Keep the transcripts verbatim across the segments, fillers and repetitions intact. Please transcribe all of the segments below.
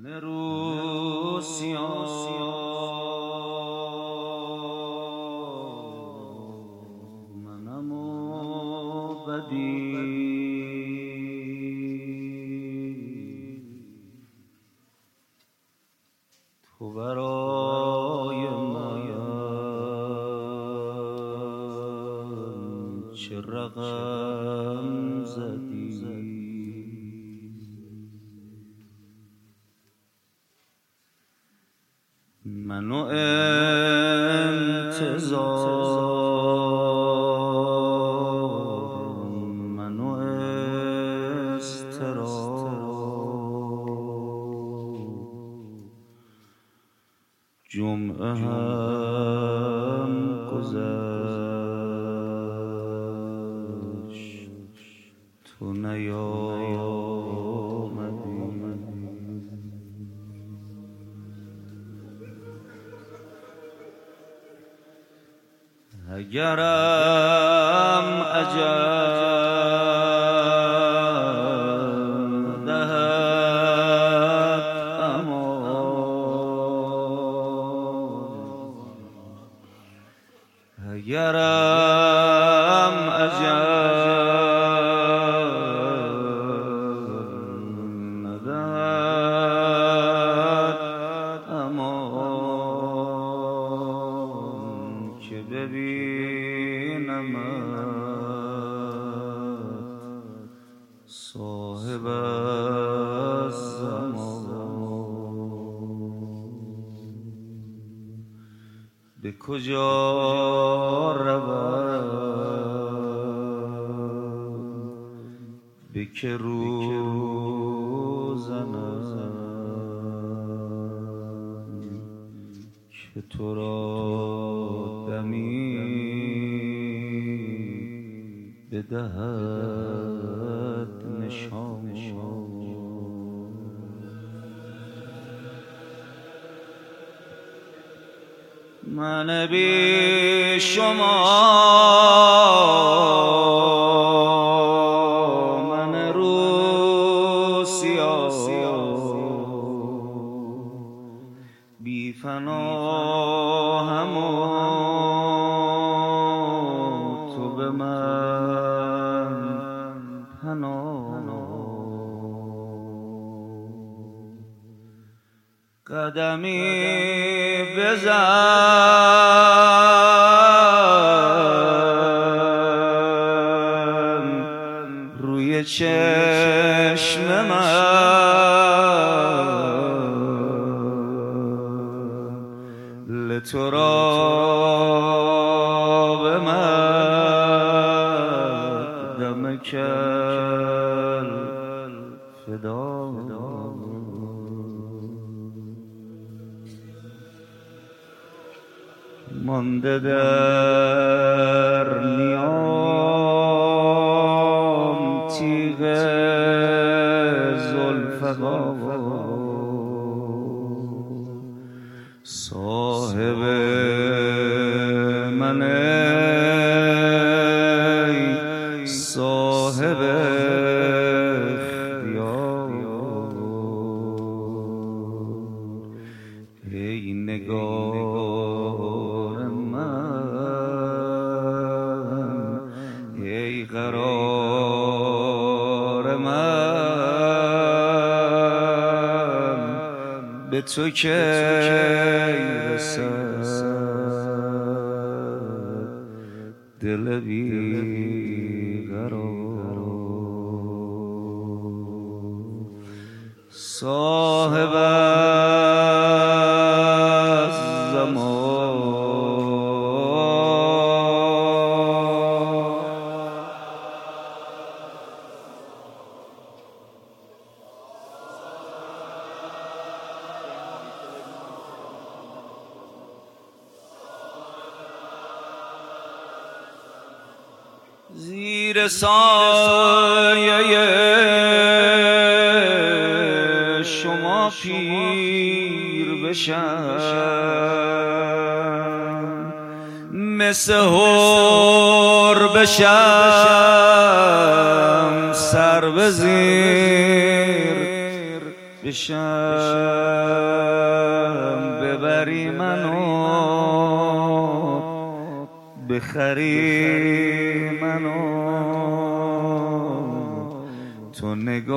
من روسیا منم و بدی تو برای من چه رقم زدی منو انتظار منو اضطراب جمعه هم گذشت تو نیامدی اگرم اجل دهد امان اگرم اجل ندهد امان که ببینمت صاحب الزمان به کجا روم به که رو زنم که تو را دمی بدهد نشان من بی شما من روسیا بی فناهم و تو به من پناه قدمی بزن روی چشم من لتو را به مقدم کل فدا مانده در نیام تیغ ذوالفقار صاحب من ای صاحب اختیار ای نگار من ای قرار من به تو که رسد دل بی قرار صاحب الزمان زیر سایه شما پیر بشم مثل هور بشم سر به زیر بشم ببری منو بخری منو تو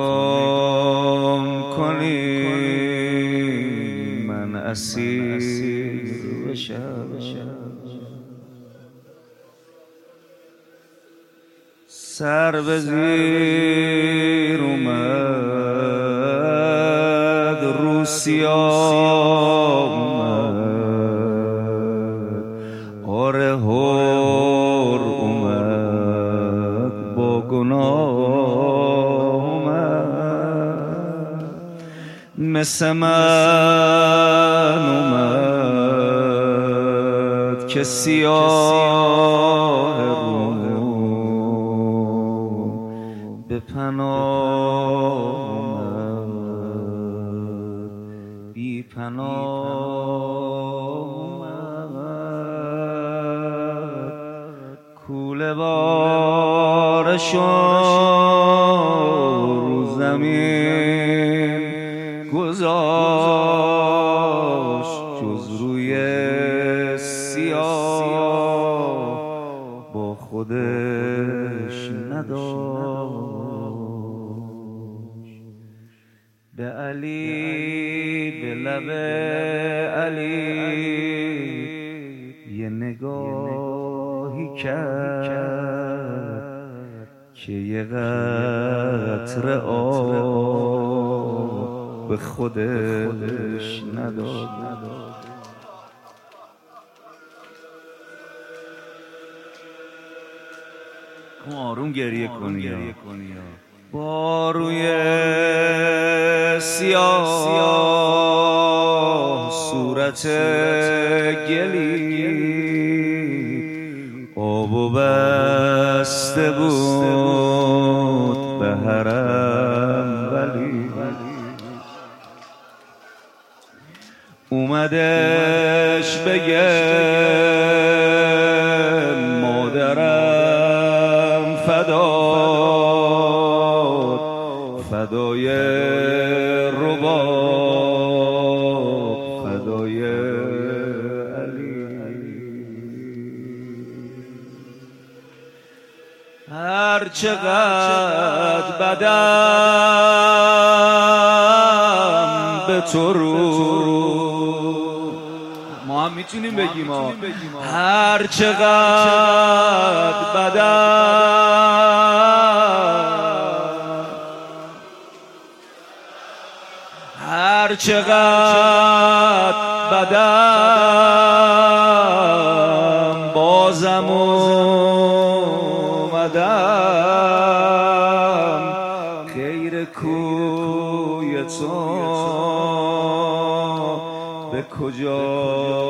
نگام کنی من اسیر بشم سر به زیر اومد روسیا اومد آره هور اومد با گناه اومد مثل من اومد که سیاه رو به پناه اومد بی پناه اومد کوله بارشو رو زمین گذاشت جز روی سیاه با خودش نداشت به علی به لب علی یه نگاهی کرد که یه قطره آب به خودش نداشت آروم گریه کنی با روی سیاه صورت گلی آبو بسته بود به حرم ولی اومدش بگه مادرم فداد فدای رباب فدای علی هر چقدر بدم به تو رو ما هم میتونیم بگیم هر چقدر بدم هر چقدر بدم بازم اومدم خیر کوی تو به کجا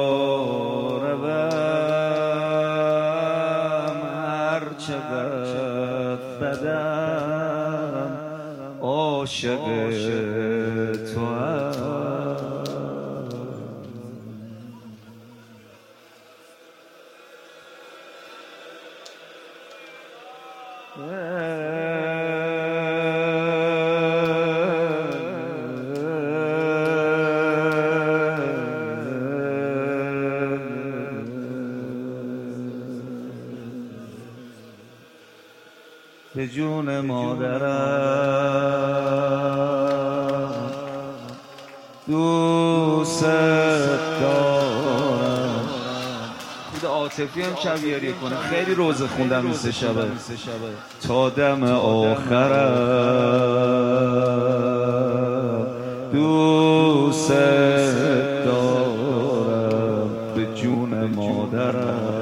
روم هر چقدر بدم عاشق تو هم به جون مادرم دوست دارم خود عاطفی هم شبیاری کنه خیلی روزه خوندم این سه شبه تا دم آخرم دوست دارم به جون مادرم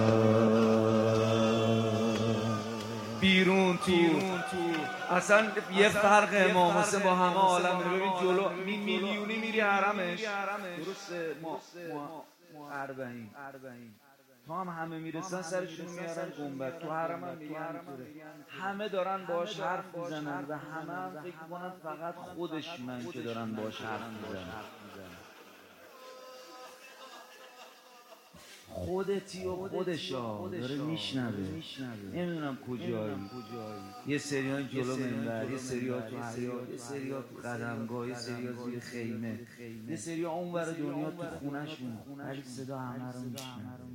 بیرون تو اصلا یه فرق امام حسین با همه عالم میره ببین جلو می میلیونی میری حرمش درسته ما اربعین تو هم همه میرسن سرشون میارن گنبد تو حرم هم میری همینطوره همه دارن باهاش حرف میزنن و همه هم فکر میکنن فقط خودشونن که دارن باهاش حرف میزنن خودتی و خودشا داره میشنوه، نمیدونم کجایی. یه سریان جلو منبر، یه سریا تو حیاط، یه سریا تو قدمگاه، یه سریا زیر خیمه، یه سریا اونور دنیا تو خونه‌شون، ولی صدا همه رو میشنوه.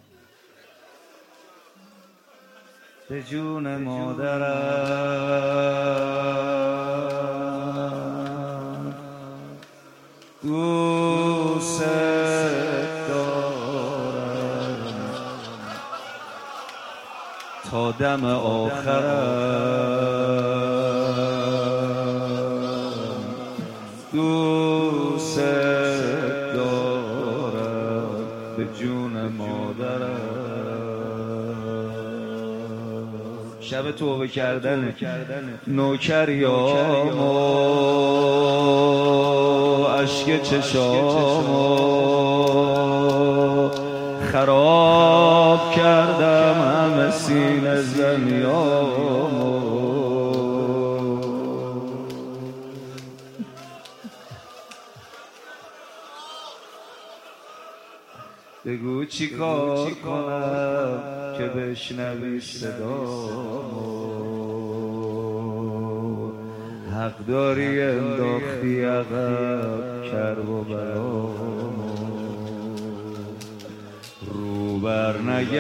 به جون مادرم دوست دارم تا دم آخرم، دوست دارم به جون مادرم. شب توبه کردن نوکریامو، اشک چشامو خراب کردم، همه سینه زمیامو. بگو چی کار کنم که بشنوی صدامو، حق داری انداختی عقب کرب و برامو. رو بر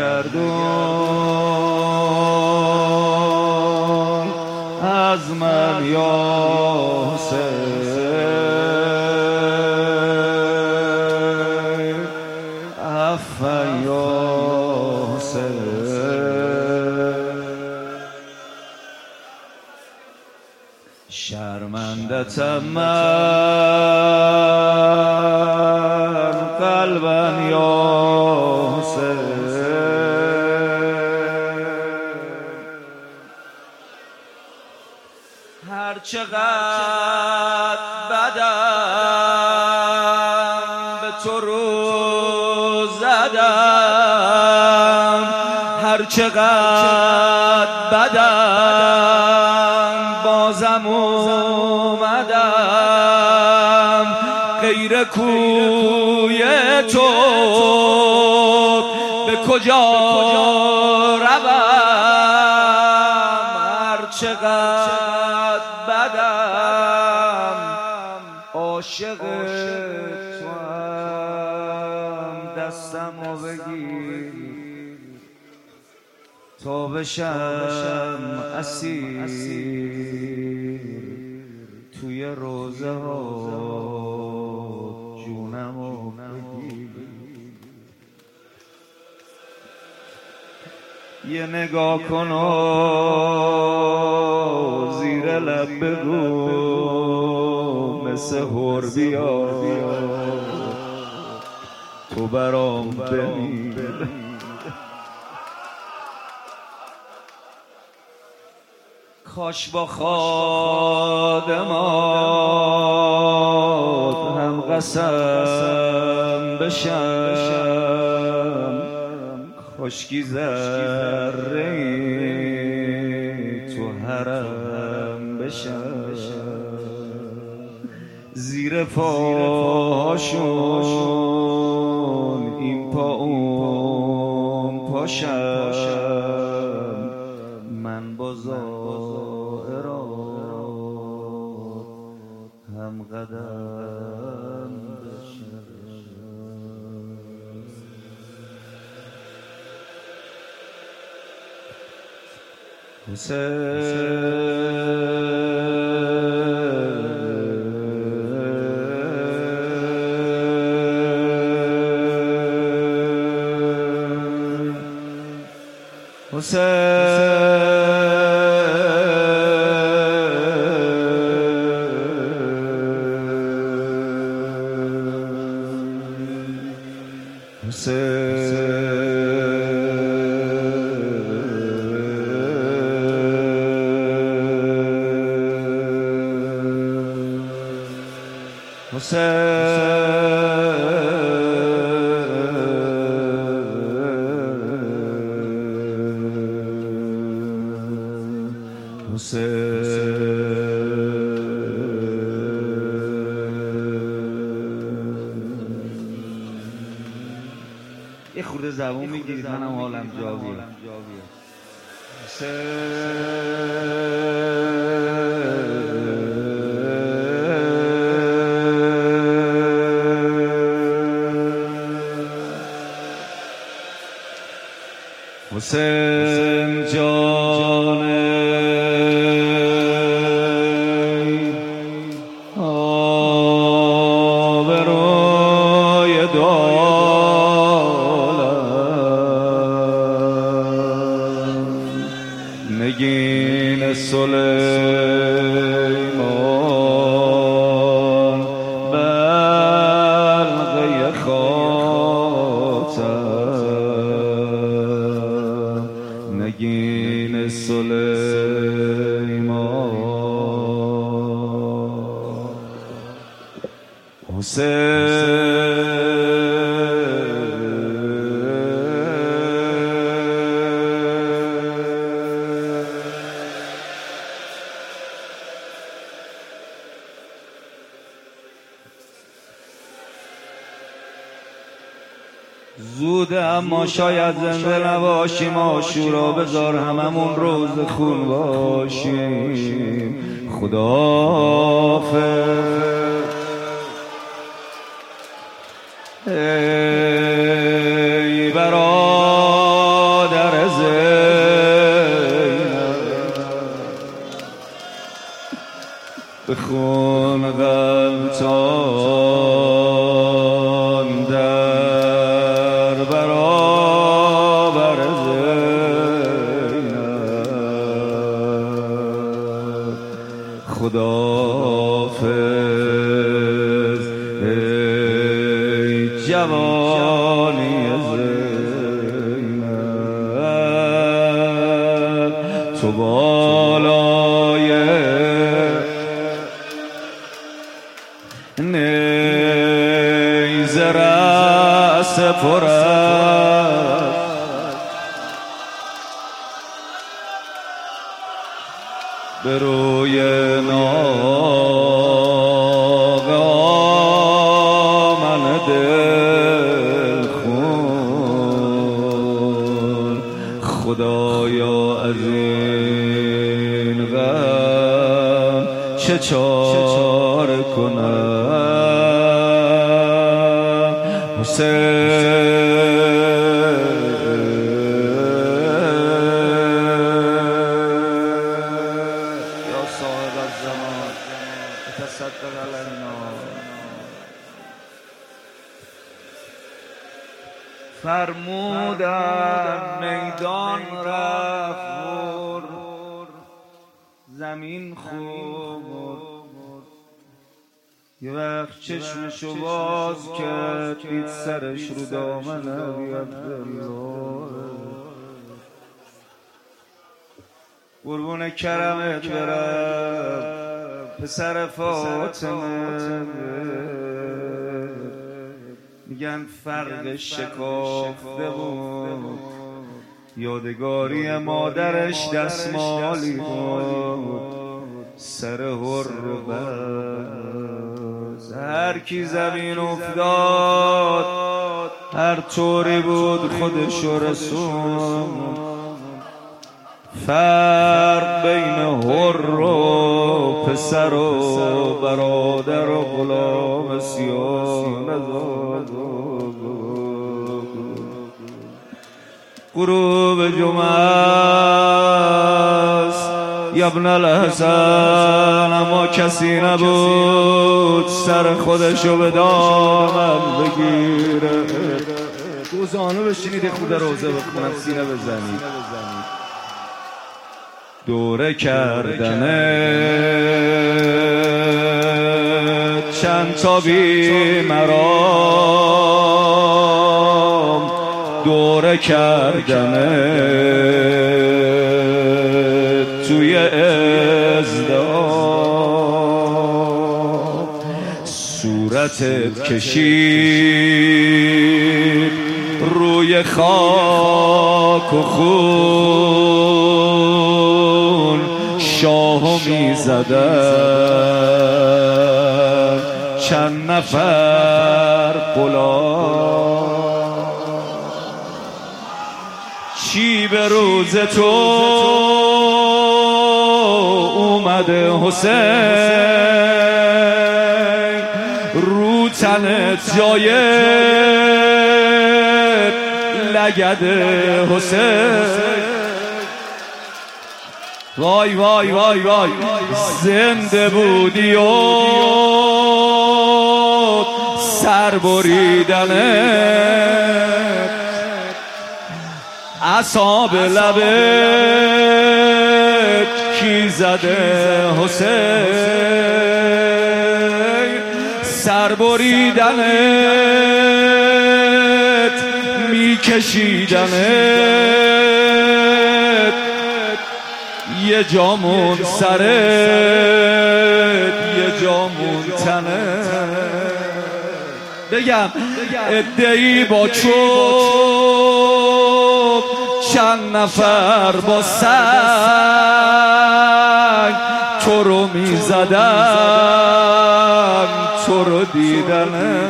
نگردون از من یا حسین، عفوا یا حسین. شرمندتم من قلبا یا حسین، هر چقدر بدم به تو رو زدم، هر چقدر بدم بازم اومدم، غیر کوی تو به کجا روم. هر چقدر بدم عاشق تو هم، دستمو بگیر تا بشم اسیر توی روزه ها، جونمو بگیر. یه نگاه کن و زیر لب بگو مثل هر بیا تو برام بمیر. کاش با خادمات هم قسم بشم، خشکی ذره‌ای تو حرم بشم، زیر پاشون این پا اون پاشم، من با زائرات هم قدم بشم. یه خورده زبون میگیرید منم حالم جا بیاد. حسین جان آبروی دولت نگین سلیمان بلغه خاتم نگین سلیمان حسین زوده اما شاید زنده نباشیم عاشورا بذار هممون روز خون باشیم خداحافظ ای برادر زینب به خون غلطان در برابر زینب خداحافظ ای جوانی زینب تو بالای نیزه رأس پرد به روی ناغ آمن دل خون خدایا از این غم چه چاره کنم حسین فرمودن میدان رفت زمین خورد یه وقت چشمشو باز کرد دید سرش رو دامن علی عبدالله قربون کرمت برم پسر فاطمه میگن فرق شکافته بود یادگاری مادرش دستمالی بود سر هر رو بز هر کی زمین افتاد هر طوری بود خودشو رسون فرق بین هر و پسر و برادر و غلام سیاه نزاد غروب جمعه است یبن الحسن اما کسی نبود سر خودشو به دامن بگیره روزانه بشینید خود روزه بخونم سینه بزنید دوره کردنه چند تا بی مرام دوره کردنه توی ازدهام صورتت کشید روی خاک و خون شاهو می زدن چند نفر غلام کی به روز تو اومده حسین رو تنت جای لگد حسین وای وای وای وای زنده بودی و سر بریدنه اعصاب لبت کی زده حسین سر بریدنت میکشیدنت یه جامون سرت یه جامون تنت بگم ادعی با چوب چند نفر با سنگ تو رو می زدن تو رو دیدن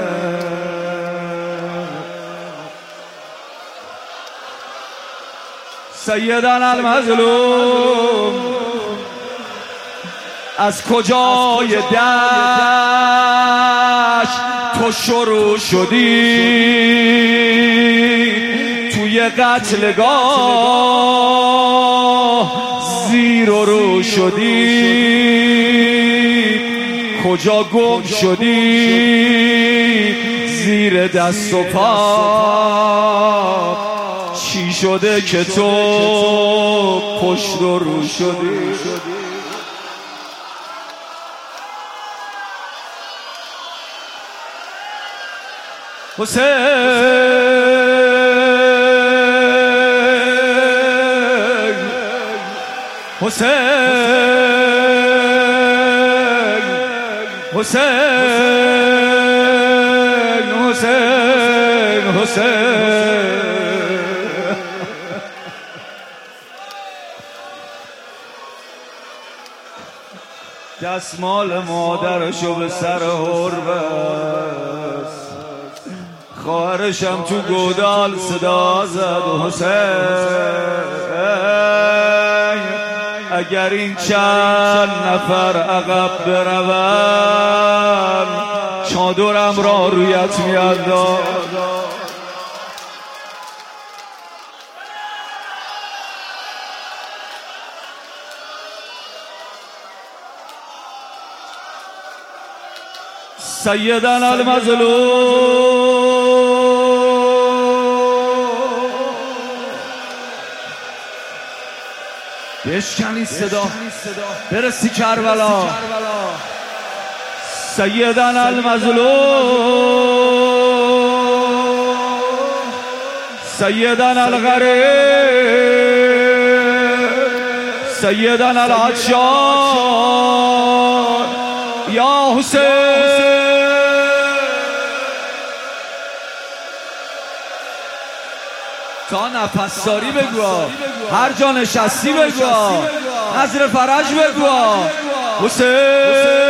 سیدنا المظلوم از کجای دشت تو شروع شدی توی قتلگاه زیر و رو شدی کجا گم شدی زیر دست و پا چی شده که تو پشت و رو شدی حسین حسین حسین حسین حسین دستمال مادرشو به سر هر بست خواهرشم تو گودال صدا زد حسین اگر این چند نفر عقب برون چادرم را رویت میاد سیدنا المظلوم بشکنی صدا برسی کربلا سیدنا المظلوم سیدنا الغریب سیدنا العطشان یا حسین تا نفس داری بگو هر جا نشستی بگو نظر فرج بگو حسین